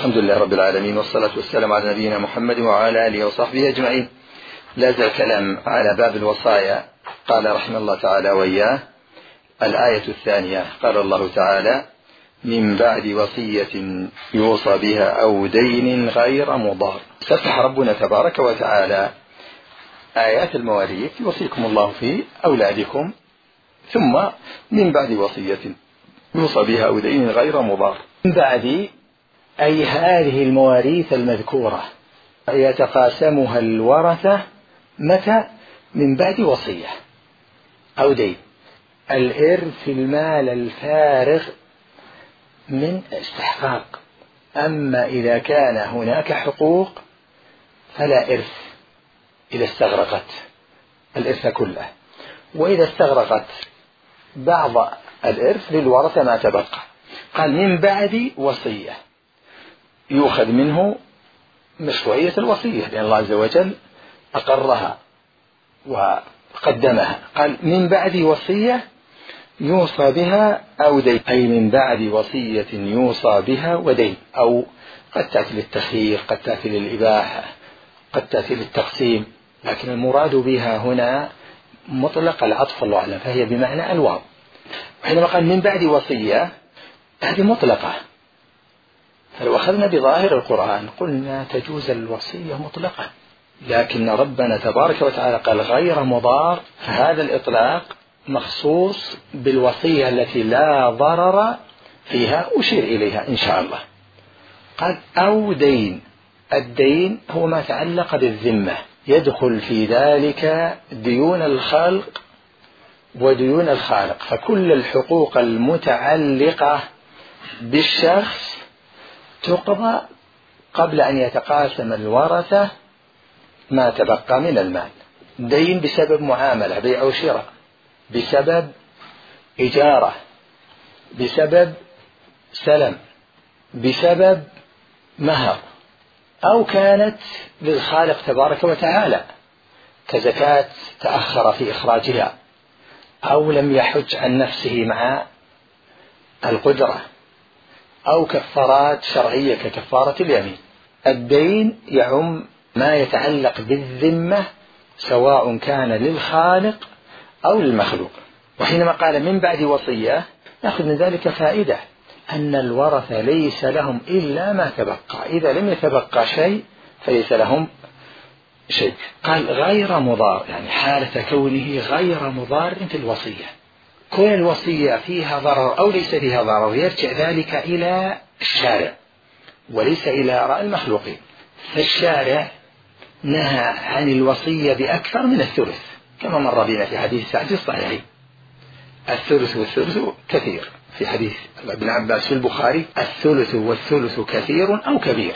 الحمد لله رب العالمين، والصلاة والسلام على نبينا محمد وعلى آله وصحبه أجمعين. لا زال الكلام على باب الوصايا. قال رحمه الله تعالى وإياه: الآية الثانية، قال الله تعالى: من بعد وصية يوصى بها أو دين غير مضار. استفتح ربنا تبارك وتعالى آيات المواريث: يوصيكم الله في أولادكم، ثم من بعد وصية يوصى بها أو دين غير مضار. من بعد أي هذه المواريث المذكورة يتقاسمها الورثة متى؟ من بعد وصية أو دين. الإرث المال الفارغ من استحقاق. أما إذا كان هناك حقوق فلا إرث إذا استغرقت الإرث كله، وإذا استغرقت بعض الإرث للورثة ما تبقى. قال من بعد وصية، يؤخذ منه مشروعية الوصية لأن الله عز وجل أقرها وقدمها. قال من بعد وصية يوصى بها أو دين، أي من بعد وصية يوصى بها ودين. أو قد تأتي للتخيير، قد تأتي للإباحة، قد تأتي للتقسيم، لكن المراد بها هنا مطلق العطف الله أعلم، فهي بمعنى الواو. وحينما قال من بعد وصية هذه مطلقة، فلو أخذنا بظاهر القرآن قلنا تجوز الوصية مطلقة، لكن ربنا تبارك وتعالى قال غير مضار، فهذا الإطلاق مخصوص بالوصية التي لا ضرر فيها، أشير إليها إن شاء الله. قال أو دين. الدين هو ما تعلق بالذمة، يدخل في ذلك ديون الخلق وديون الخالق، فكل الحقوق المتعلقة بالشخص تقضى قبل أن يتقاسم الورثة ما تبقى من المال. دين بسبب معاملة، بيع وشراء، بسبب إجارة، بسبب سلم، بسبب مهر، أو كانت للخالق تبارك وتعالى كزكاة تأخر في إخراجها، أو لم يحج عن نفسه مع القدرة، أو كفارات شرعية ككفارة اليمين. الدين يعم ما يتعلق بالذمة سواء كان للخالق أو للمخلوق. وحينما قال من بعد وصية نأخذ من ذلك فائدة أن الورثة ليس لهم إلا ما تبقى، إذا لم يتبقى شيء فليس لهم شيء. قال غير مضار، يعني حالة كونه غير مضار في الوصية. كون الوصية فيها ضرر أو ليس فيها ضرر يرجع ذلك إلى الشارع وليس إلى آراء المخلوقين. فالشارع نهى عن الوصية بأكثر من الثلث كما مر بنا في حديث سعد الصحيحين: الثلث والثلث كثير، في حديث ابن عباس في البخاري: الثلث والثلث كثير أو كبير.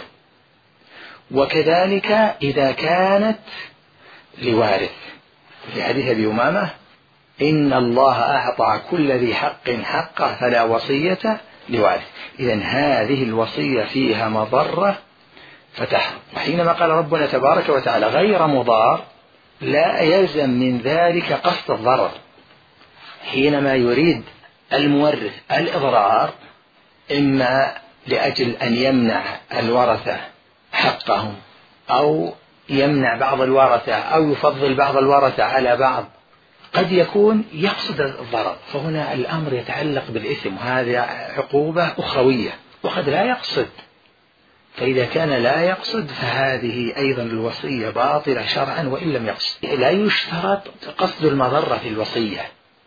وكذلك إذا كانت لوارث، في حديث أبي أمامة: إن الله أعطى كل ذي حق حقه فلا وصية لوارث. إذن هذه الوصية فيها مضرة فتحرم. وحينما قال ربنا تبارك وتعالى غير مضار لا يلزم من ذلك قصد الضرر. حينما يريد المورث الإضرار إما لأجل أن يمنع الورثة حقهم، أو يمنع بعض الورثة، أو يفضل بعض الورثة على بعض، قد يكون يقصد الضرر، فهنا الأمر يتعلق بالإثم، وهذه عقوبة أخروية. وقد لا يقصد، فإذا كان لا يقصد فهذه أيضا الوصية باطلة شرعا وإن لم يقصد. لا يشترط قصد المضرة في الوصية،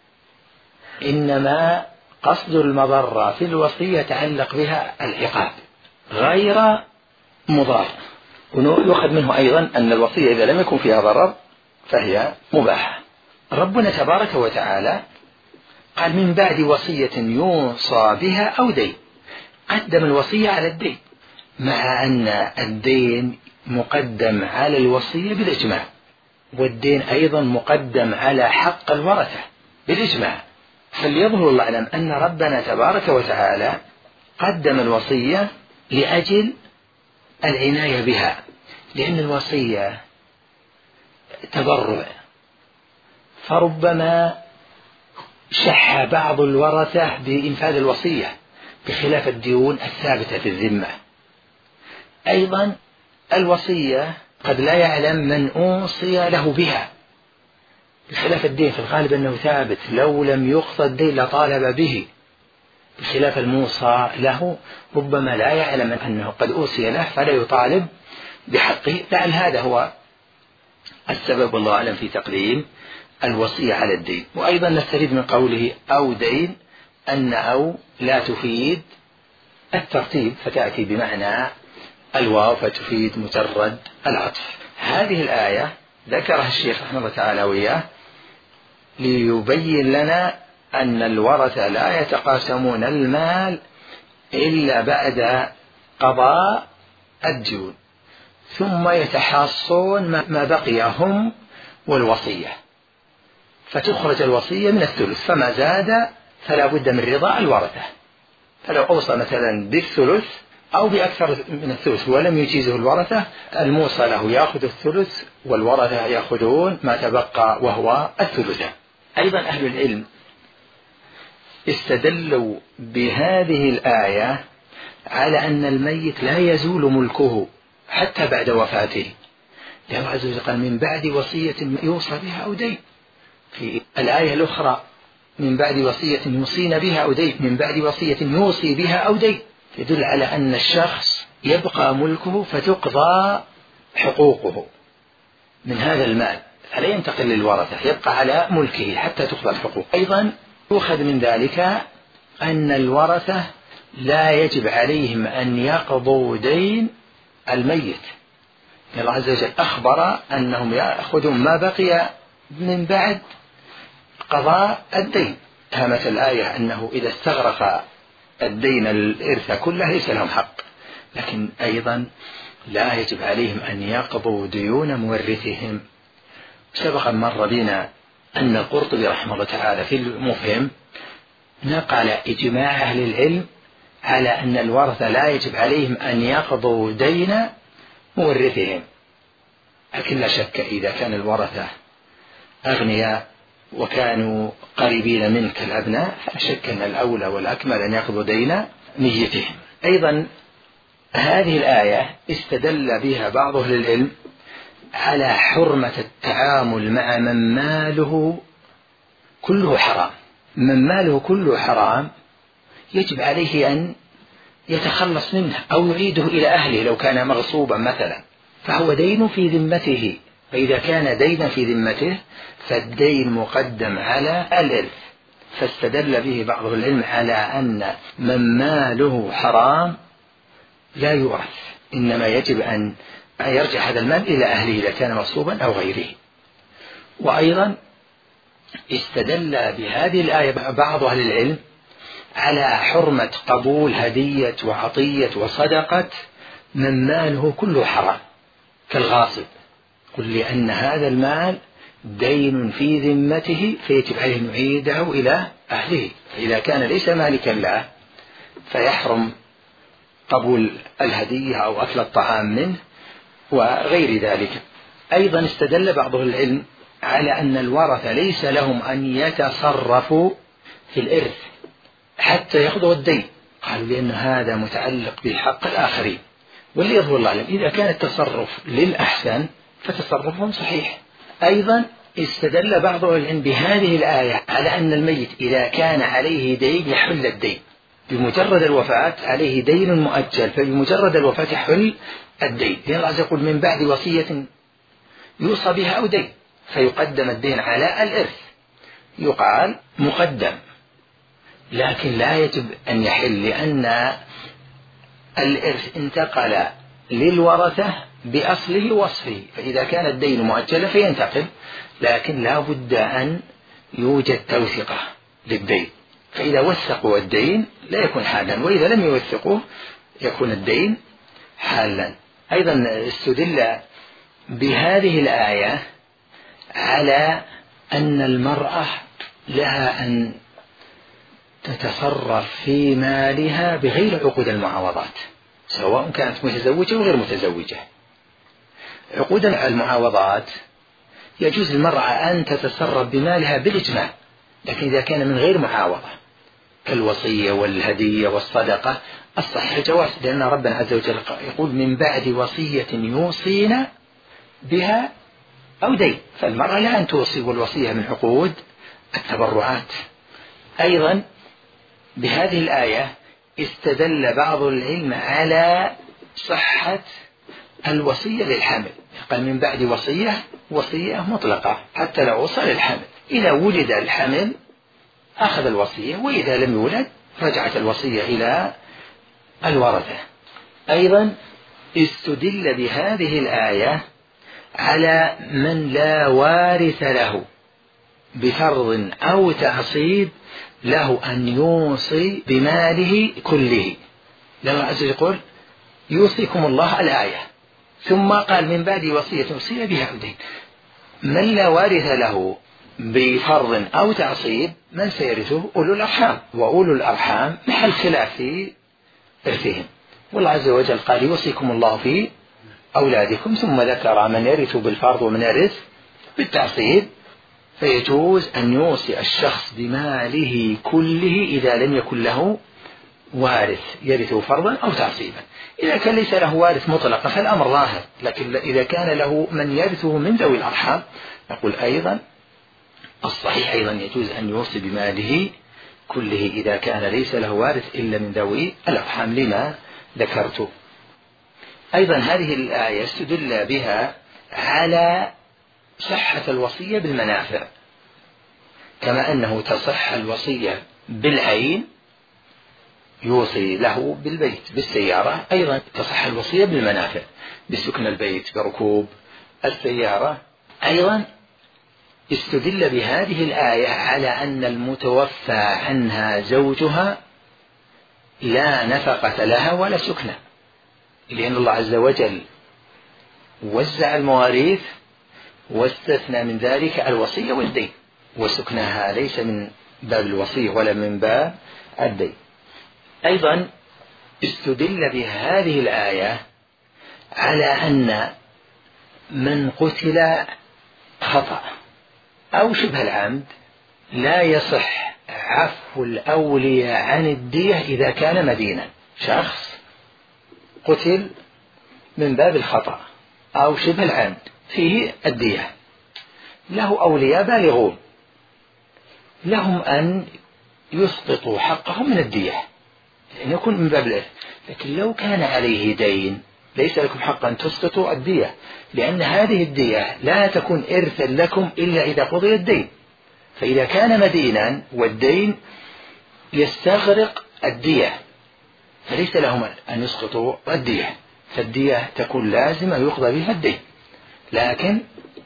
إنما قصد المضرة في الوصية يتعلق بها العقاب. غير مضار، ويؤخذ منه أيضا أن الوصية إذا لم يكن فيها ضرر فهي مباحة. ربنا تبارك وتعالى قال من بعد وصية يوصى بها أو دين، قدم الوصية على الدين، مع أن الدين مقدم على الوصية بالإجماع، والدين أيضا مقدم على حق الورثة بالإجماع. فليظهر الله أعلم أن ربنا تبارك وتعالى قدم الوصية لأجل العناية بها، لأن الوصية تبرع، فربما شح بعض الورثة بإنفاذ الوصية بخلاف الديون الثابتة في الذمة. أيضا الوصية قد لا يعلم من أوصي له بها، بخلاف الدين في الغالب أنه ثابت، لو لم يقضى الدين لطالب به، بخلاف الموصى له ربما لا يعلم أنه قد أوصي له فلا يطالب بحقه. لعل هذا هو السبب والله أعلم في تقديم الوصية على الدين. وأيضا نستفيد من قوله أو دين أن أو لا تفيد الترتيب فتأتي بمعنى الواو فتفيد مجرد العطف. هذه الآية ذكرها الشيخ رحمه الله تعالى وإياه ليبين لنا أن الورثة لا يتقاسمون المال إلا بعد قضاء الديون، ثم يتحاصون ما بقي هم والوصية، فتخرج الوصية من الثلث، فما زاد فلا بد من رضا الورثة. فلو أوصى مثلا بالثلث أو بأكثر من الثلث ولم يجيزه الورثة، الموصى له يأخذ الثلث والورثة يأخذون ما تبقى وهو الثلث. أيضا أهل العلم استدلوا بهذه الآية على أن الميت لا يزول ملكه حتى بعد وفاته، لأنه عز وجل قال من بعد وصية يوصى بها أو دين. في الآية الأخرى من بعد وصية يوصين بها أو دين، من بعد وصية يوصي بها أو دين، يدل على أن الشخص يبقى ملكه فتقضى حقوقه من هذا المال، فلا ينتقل للورثة، يبقى على ملكه حتى تقضى الحقوق. أيضا يؤخذ من ذلك أن الورثة لا يجب عليهم أن يقضوا دين الميت، الله عز وجل أخبر أنهم يأخذون ما بقي من بعد قضاء الدين. هامت الآية أنه إذا استغرق الدين الإرث كله ليس لهم حق، لكن أيضا لا يجب عليهم أن يقضوا ديون مورثهم. سبق مر بنا أن القرطبي رحمه الله تعالى في المفهم نقل إجماع أهل العلم على أن الورثة لا يجب عليهم أن يقضوا دين مورثهم، لكن لا شك إذا كان الورثة أغنياء وكانوا قريبين منك الأبناء فلا شك أن الأولى والأكمل أن يقضوا دين نيتهم. أيضا هذه الآية استدل بها بعض أهل العلم على حرمة التعامل مع من ماله كله حرام. من ماله كله حرام يجب عليه أن يتخلص منه أو يعيده إلى أهله لو كان مغصوبا مثلا، فهو دين في ذمته، فإذا كان دينا في ذمته فالدين مقدم على الإرث. فاستدل به بعض العلم على أن من ماله حرام لا يورث، إنما يجب أن يرجع هذا المال إلى أهله إذا كان مغصوبا أو غيره. وأيضا استدل بهذه الآية بعض أهل العلم على حرمة قبول هدية وعطية وصدقة من ماله كله حرام كالغاصب، قل لأن هذا المال دين في ذمته فيجب عليه أن يعيده إلى أهله، فإذا كان ليس مالكا له فيحرم قبول الهدية أو أكل الطعام منه وغير ذلك. أيضا استدل بعض العلم على أن الورثة ليس لهم أن يتصرفوا في الإرث حتى يقضوا الدين، قالوا لأن هذا متعلق بحق الآخرين، واللي يظهر الله أعلم إذا كان التصرف للأحسن فتصرفهم صحيح. أيضا استدل بعض العلم بهذه الآية على أن الميت إذا كان عليه دين يحل الدين بمجرد الوفاة، عليه دين مؤجل فبمجرد الوفاة يحل الدين، لأن الله عز وجل من بعد وصية يوصى بها أو دين، فيقدم الدين على الإرث، يقال مقدم، لكن لا يجب أن يحل لأن الإرث انتقل للورثة بأصله وصفه، فإذا كان الدين مؤجلا فينتقل، لكن لا بد أن يوجد توثيقة للدين، فإذا وثقوا الدين لا يكون حالا، وإذا لم يوثقوه يكون الدين حالا. أيضا استدل بهذه الآية على أن المرأة لها أن تتصرف في مالها بغير عقود المعاوضات، سواء كانت متزوجة أو غير متزوجة. عقود المعاوضات يجوز للمرأة أن تتصرف بمالها بالإجماع، لكن إذا كان من غير معاوضة كالوصية والهدية والصدقة الصحيح الجواز، لأن ربنا عز وجل يقول من بعد وصية يوصينا بها أو دين، فالمرأة لا أن توصي، والوصية من عقود التبرعات. أيضا بهذه الآية استدل بعض العلم على صحة الوصية للحمل، قال من بعد وصية مطلقة حتى لو وصل الحمل، إذا وجد الحمل أخذ الوصية، وإذا لم يولد رجعت الوصية إلى الورثة. أيضا استدل بهذه الآية على من لا وارث له بفرض أو تعصيب له أن يوصي بماله كله، لأن الله عز وجل يقول يوصيكم الله الآية، ثم قال من بعد وصية يوصي بها أو دين. من لا وارث له بفرض أو تعصيب من سيرثه؟ أولو الأرحام، وأولو الأرحام محل خلاف في إرثهم، والله عز وجل قال يوصيكم الله في أولادكم، ثم ذكر من يرث بالفرض ومن يرث بالتعصيب، فيجوز أن يوصي الشخص بماله كله إذا لم يكن له وارث يرثه فرضا أو تعصيبا. إذا كان ليس له وارث مطلقا فالأمر ظاهر، لكن إذا كان له من يرثه من ذوي الأرحام نقول أيضا الصحيح أيضا يجوز أن يوصي بماله كله إذا كان ليس له وارث إلا من ذوي الأرحام لما ذكرته. أيضا هذه الآية استدل بها على صحة الوصية بالمنافع، كما أنه تصح الوصية بالعين يوصي له بالبيت بالسيارة، أيضا تصح الوصية بالمنافع بسكن البيت بركوب السيارة. أيضا استدل بهذه الآية على أن المتوفى عنها زوجها لا نفقة لها ولا سكنة، لأن الله عز وجل وزع المواريث واستثنى من ذلك الوصية والدين، وسكنها ليس من باب الوصية ولا من باب الدين. أيضا استدل بهذه الآية على أن من قتل خطأ أو شبه العمد لا يصح عفو الأولياء عن الدية إذا كان مدينا. شخص قتل من باب الخطأ أو شبه العمد فيه الدية، له أولياء بالغون لهم أن يسقطوا حقهم من الدية لأن يكون من باب الإرث، لكن لو كان عليه دين ليس لكم حق أن تسقطوا الدية، لأن هذه الدية لا تكون إرثا لكم إلا إذا قضي الدين، فإذا كان مدينا والدين يستغرق الدية فليس لهم أن يسقطوا الدية، فالدية تكون لازمة يقضى بها الدين. لكن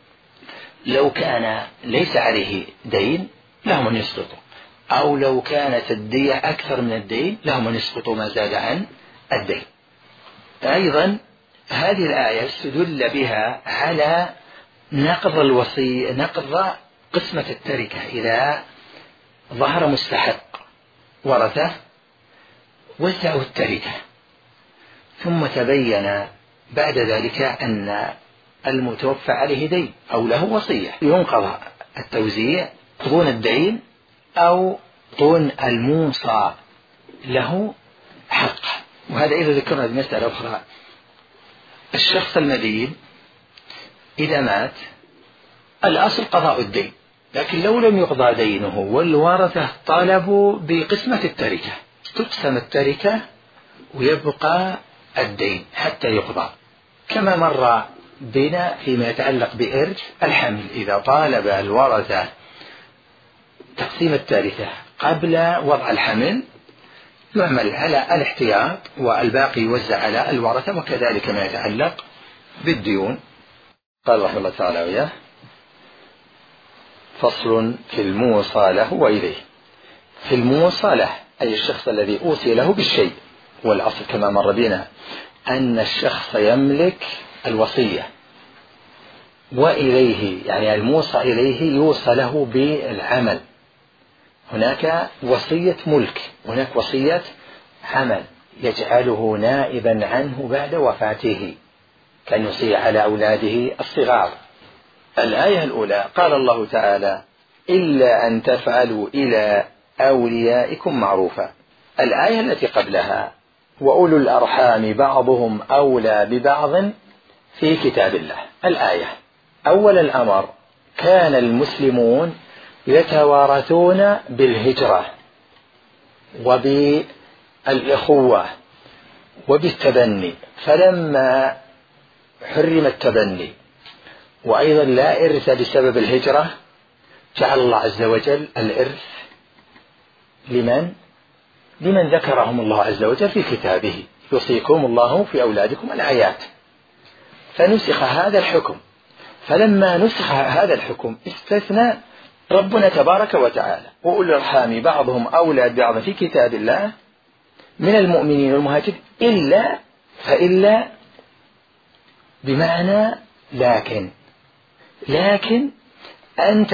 لو كان ليس عليه دين لهم أن يسقطوا، أو لو كانت الدية أكثر من الدين لهم أن يسقطوا ما زاد عن الدين. أيضا هذه الآية استدل بها على نقض الوصية، نقض قسمة التركة إذا ظهر مستحق ورثه وزعوا التركة، ثم تبين بعد ذلك أن المتوفى عليه دين أو له وصية، ينقض التوزيع دون الدين أو دون الموصى له حق. وهذا إذا ذكرنا بمسألة أخرى، الشخص المدين إذا مات الأصل قضاء الدين، لكن لو لم يقضى دينه والورثة طالبوا بقسمة التركة تقسم التركة ويبقى الدين حتى يقضى، كما مر بنا فيما يتعلق بإرث الحمل، إذا طالب الورثة تقسيم التركة قبل وضع الحمل يعمل على الاحتياط والباقي يوزع على الورثة، وكذلك ما يتعلق بالديون. قال رحمه الله تعالى وياه: فصل في الموصى له وإليه. في الموصى له أي الشخص الذي أوصي له بالشيء، والأصل كما مر بنا أن الشخص يملك الوصية، وإليه يعني الموصى إليه يوصى له بالعمل. هناك وصية ملك، هناك وصية عمل يجعله نائبا عنه بعد وفاته، كان يوصي على أولاده الصغار. الآية الأولى قال الله تعالى: إلا أن تفعلوا إلى أوليائكم معروفا. الآية التي قبلها وأولو الأرحام بعضهم أولى ببعض في كتاب الله. الآية. أول الأمر كان المسلمون يتوارثون بالهجرة وبالإخوة وبالتبني، فلما حرم التبني وأيضا لا إرث بسبب الهجرة جعل الله عز وجل الإرث لمن ذكرهم الله عز وجل في كتابه، يوصيكم الله في أولادكم الآيات، فنسخ هذا الحكم. فلما نسخ هذا الحكم استثنى ربنا تبارك وتعالى وأولو الأرحام بعضهم أولى ببعض في كتاب الله من المؤمنين والمهاجرين فإلا بمعنى لكن أن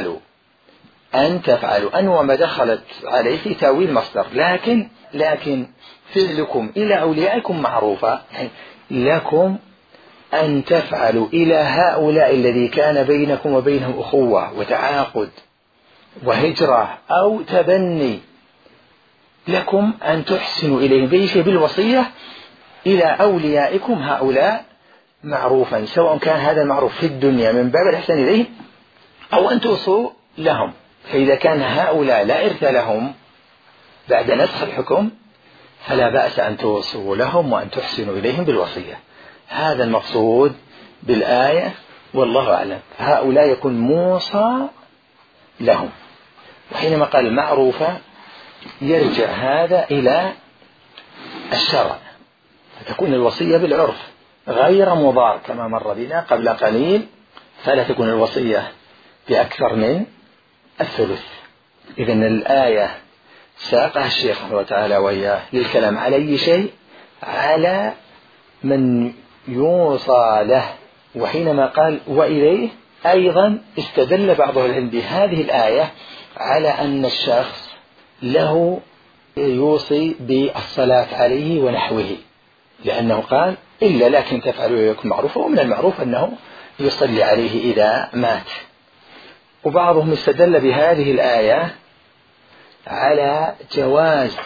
تفعلوا أن وما دخلت عليه في تأويل مصدر، لكن فعلكم إلى أوليائكم معروفة، يعني لكم أن تفعلوا إلى هؤلاء الذي كان بينكم وبينهم أخوة وتعاقد وهجرة أو تبني، لكم أن تحسنوا إليهم بالوصية إلى أوليائكم هؤلاء معروفا، سواء كان هذا المعروف في الدنيا من باب الإحسان إليهم أو أن توصوا لهم. فإذا كان هؤلاء لا إرث لهم بعد نسخ الحكم فلا بأس أن توصوا لهم وأن تحسنوا إليهم بالوصية. هذا المقصود بالآية والله أعلم. هؤلاء يكون موصى لهم، وحينما قال معروفة يرجع هذا إلى الشرع، فتكون الوصية بالعرف غير مضار كما مر بنا قبل قليل، فلا تكون الوصية بأكثر من الثلث. إذن الآية ساقها الشيخ رحمه الله تعالى وإياه للكلام على أي شيء؟ على من يوصى له. وحينما قال وإليه أيضا استدل بعض العلم بهذه الآية على أن الشخص له يوصي بالصلاة عليه ونحوه، لأنه قال إلا لكن تفعلوا يكون معروفا، ومن المعروف أنه يصلي عليه إذا مات. وبعضهم استدل بهذه الآية على جواز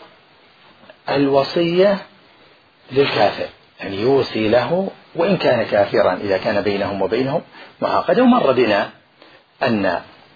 الوصية للكافر، يعني يوصي له وإن كان كافرا إذا كان بينهم وبينهم معاقدة. ومر بنا أن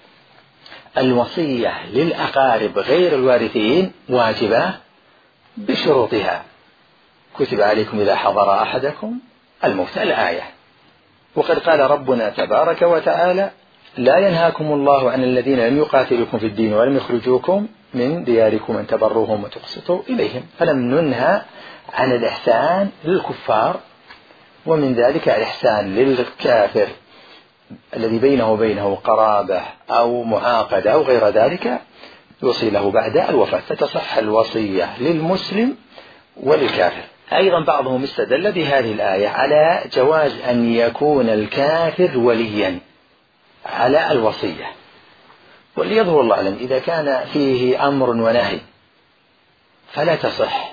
الوصية للأقارب غير الوارثين واجبة بشروطها، كتب عليكم إذا حضر أحدكم الموت، الآية. وقد قال ربنا تبارك وتعالى لا ينهاكم الله عن الذين لم يقاتلوكم في الدين ولم يخرجوكم من دياركم أن تبروهم وتقسطوا إليهم. فلم ننهى عن الإحسان للكفار، ومن ذلك الإحسان للكافر الذي بينه وبينه قرابة أو معاقدة أو غير ذلك يوصي له بعد الوفاة، فتصح الوصية للمسلم وللكافر. أيضا بعضهم استدل بهذه الآية على جواز أن يكون الكافر وليا على الوصية، وليظهر الله أعلم إذا كان فيه أمر ونهي فلا تصح،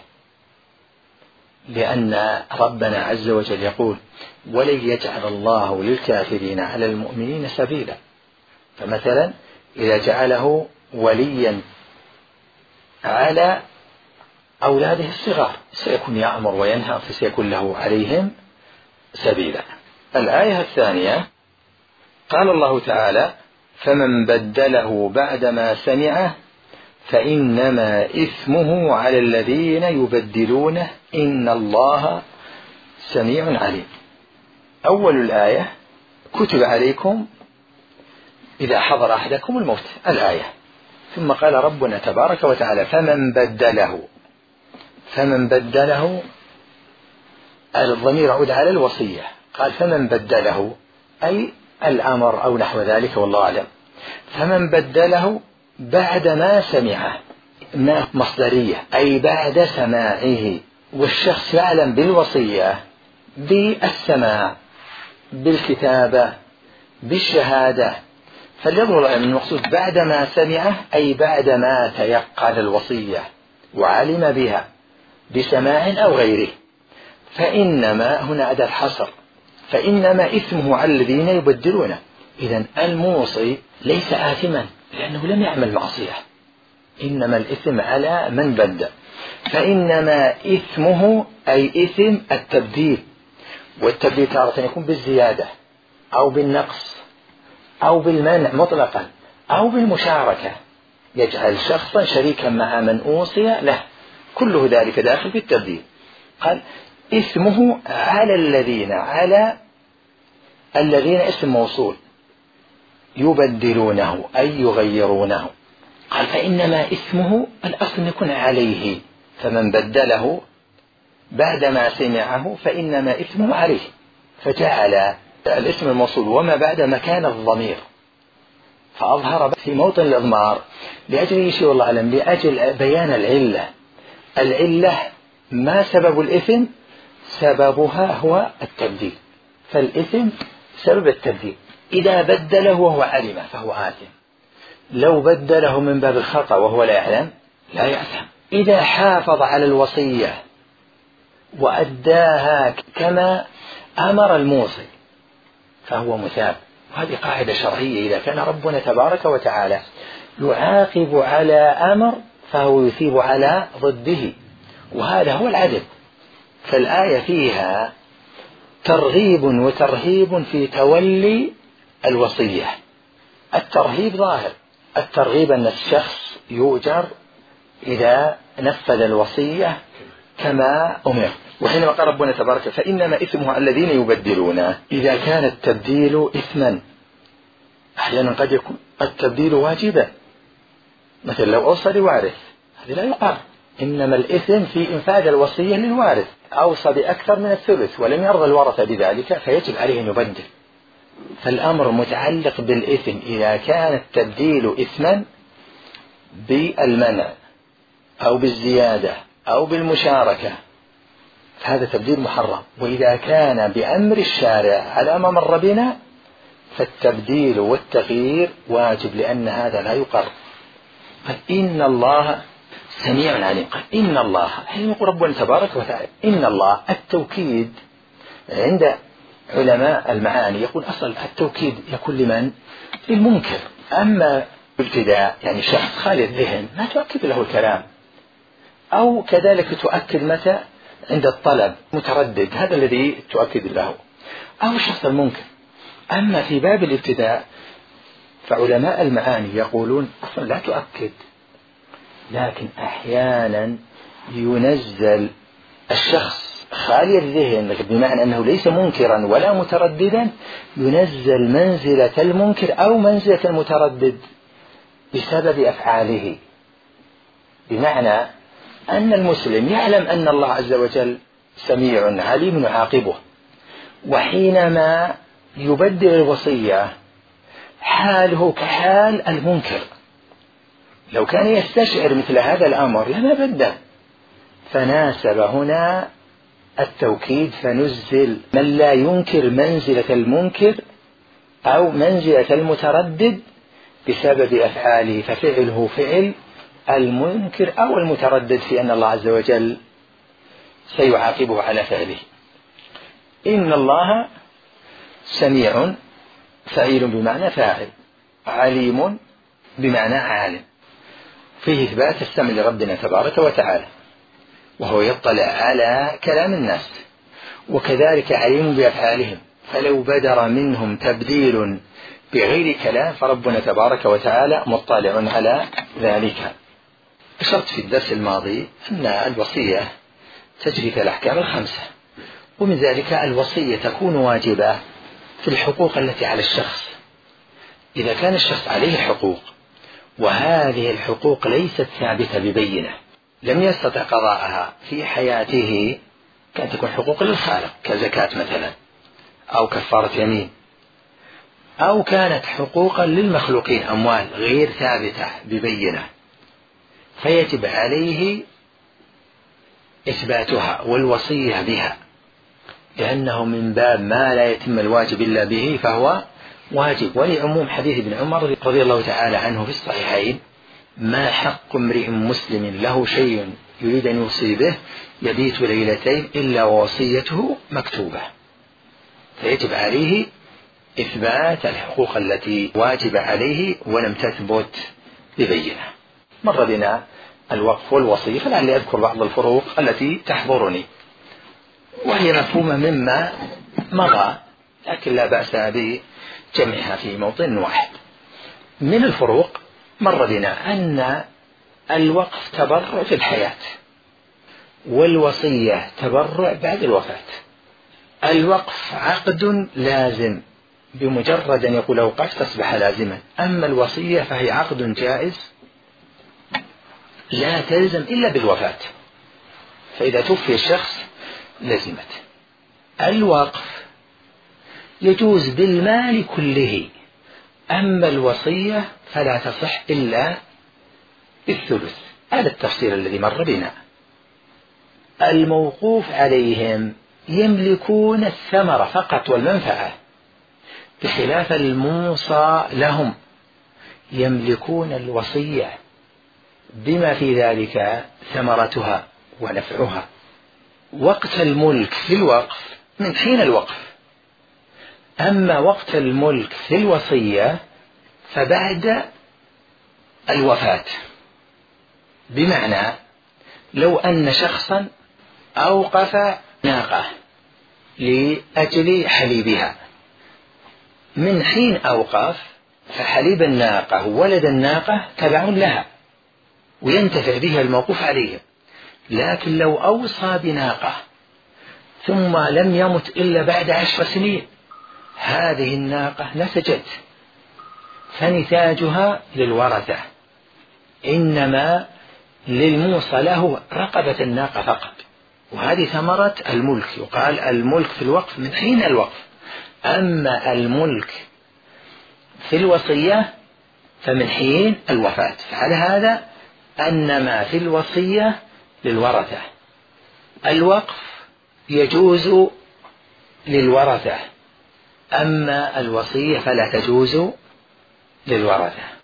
لأن ربنا عز وجل يقول ولن يجعل الله للكافرين على المؤمنين سبيلا. فمثلا إذا جعله وليا على أولاده الصغار سيكون يأمر وينهى، فسيكون له عليهم سبيلا. الآية الثانية قال الله تعالى فمن بدله بعدما سمعه فإنما إثمه على الذين يبدلونه إن الله سميع عليم. أول الآية كتب عليكم إذا حضر أحدكم الموت، الآية. ثم قال ربنا تبارك وتعالى فمن بدله الضمير يعود على الوصية، قال فمن بدله أي الأمر أو نحو ذلك والله أعلم. فمن بدله بعدما سمعه ما مصدرية أي بعد سماعه، والشخص يعلم بالوصية بالسماع بالكتابة بالشهادة، فليظهر من المقصود بعدما سمعه أي بعدما تيقن الوصية وعلم بها بسماع أو غيره. فإنما هنا أداة حصر، فإنما إثمه على الذين يبدلونه. إذن الموصي ليس آثما لأنه لم يعمل معصية، إنما الإثم على من بدل. فإنما إثمه أي إثم التبديل، والتبديل تارة يكون بالزيادة أو بالنقص أو بالمنع مطلقا أو بالمشاركة، يجعل شخصا شريكا مع من أوصي له، كله ذلك داخل في التبديل. قال إثمه على الذين اسم موصول يبدلونه أي يغيرونه. قال فإنما إثمه الأصل يكون عليه، فمن بدله بعدما سمعه فإنما إثمه عليه، فجعل الاسم الموصول وما بعد مكان الضمير، فأظهر في موطن الإضمار لأجل يشير الله أعلم لأجل بيان العلة ما سبب الإثم، سببها هو التبديل، فالإثم سبب التبديل. إذا بدله وهو علم فهو آثم، لو بدله من باب الخطأ وهو لا يعلم لا يأثم. إذا حافظ على الوصية وأداها كما أمر الموصي فهو مثاب، وهذه قاعدة شرعية. إذا كان ربنا تبارك وتعالى يعاقب على أمر فهو يثيب على ضده، وهذا هو العدل. فالآية فيها ترغيب وترهيب في تولي الوصية. الترهيب ظاهر، الترغيب أن الشخص يؤجر إذا نفذ الوصية كما أمر. وحينما قال ربنا تبارك فإنما إثمه الذين يبدلونه، إذا كان التبديل إثما أحيانا قد يكون التبديل واجبا، مثل لو أوصى لوارث هذا لا يقال، إنما الإثم في إنفاذ الوصية للوارث، أوصى بأكثر من الثلث ولم يرضى الورثة بذلك فيجب عليه أن يبدل. فالأمر متعلق بالإثم إذا كان التبديل إثما بالمنع أو بالزيادة أو بالمشاركة هذا تبديل محرم. وإذا كان بأمر الشارع على ما مر بنا فالتبديل والتغيير واجب، لأن هذا لا يقر. قال إن الله سميع عليم. قال إن الله، حين يقول ربنا تبارك وتعالى إن الله، التوكيد عند علماء المعاني يقول أصل التوكيد يكون لمن؟ للمنكر. أما الابتداء يعني شخص خالي الذهن ما تؤكد له الكلام، أو كذلك تؤكد متى عند الطلب متردد، هذا الذي تؤكد له، أو الشخص المنكر. أما في باب الابتداء فعلماء المعاني يقولون أصلا لا تؤكد، لكن أحيانا ينزل الشخص خالي الذهن بمعنى أنه ليس منكرا ولا مترددا، ينزل منزلة المنكر أو منزلة المتردد بسبب أفعاله. بمعنى أن المسلم يعلم أن الله عز وجل سميع عليم يعاقبه، وحينما يبدل الوصية حاله كحال المنكر، لو كان يستشعر مثل هذا الأمر لما بدل. فناسب هنا التوكيد فنزل من لا ينكر منزلة المنكر أو منزلة المتردد بسبب أفعاله، ففعله فعل المنكر أو المتردد في أن الله عز وجل سيعاقبه على فعله. إن الله سميع، فعيل بمعنى فاعل، عليم بمعنى عالم، فيه إثبات السمع لربنا تبارك وتعالى، وهو يطلع على كلام الناس، وكذلك عليم بأفعالهم، فلو بدر منهم تبديل بغير كلام فربنا تبارك وتعالى مطلع على ذلك. أشرت في الدرس الماضي أن الوصية تجري في الأحكام الخمسة، ومن ذلك الوصية تكون واجبة في الحقوق التي على الشخص. إذا كان الشخص عليه حقوق وهذه الحقوق ليست ثابتة ببينة، لم يستطع قضاءها في حياته، كانت تكون حقوق للخالق كزكاة مثلا أو كفارة يمين، أو كانت حقوقا للمخلوقين أموال غير ثابتة ببينة، فيجب عليه إثباتها والوصية بها، لأنه من باب ما لا يتم الواجب إلا به فهو واجب. ولعموم حديث ابن عمر رضي الله تعالى عنه في الصحيحين: ما حق امرئ مسلم له شيء يريد أن يوصي به يبيت ليلتين إلا ووصيته مكتوبة. فيجب عليه إثبات الحقوق التي واجب عليه ولم تثبت ببينة. مر بنا الوقف والوصية، فلعلي أذكر بعض الفروق التي تحضرني وهي مفهومة مما مضى، لكن لا بأس بجمعها في موطن واحد. من الفروق مر بنا أن الوقف تبرع في الحياة، والوصية تبرع بعد الوفاة. الوقف عقد لازم، بمجرد أن يقول أوقفت تصبح لازما، أما الوصية فهي عقد جائز لا تلزم إلا بالوفاة، فإذا توفي الشخص لزمت. الوقف يجوز بالمال كله، أما الوصية فلا تصح إلا بالثلث. هذا التفصيل الذي مر بنا. الموقوف عليهم يملكون الثمرة فقط والمنفعة، بخلاف الموصى لهم يملكون الوصية بما في ذلك ثمرتها ونفعها. وقت الملك في الوقف من حين الوقف، أما وقت الملك في الوصية فبعد الوفاة. بمعنى لو أن شخصا أوقف ناقة لأجل حليبها، من حين أوقف فحليب الناقة وولد الناقة تبع لها وينتفع بها الموقوف عليه. لكن لو أوصى بناقة ثم لم يمت إلا بعد 10 سنين، هذه الناقة نسجت، فنتاجها للورثة، إنما للموصى له رقبة الناقة فقط، وهذه ثمرة الملك. يقال الملك في الوقف من حين الوقف، أما الملك في الوصية فمن حين الوفاة. فعلى هذا أن ما في الوصية للورثة. الوقف يجوز للورثة، أما الوصية فلا تجوز للورثة.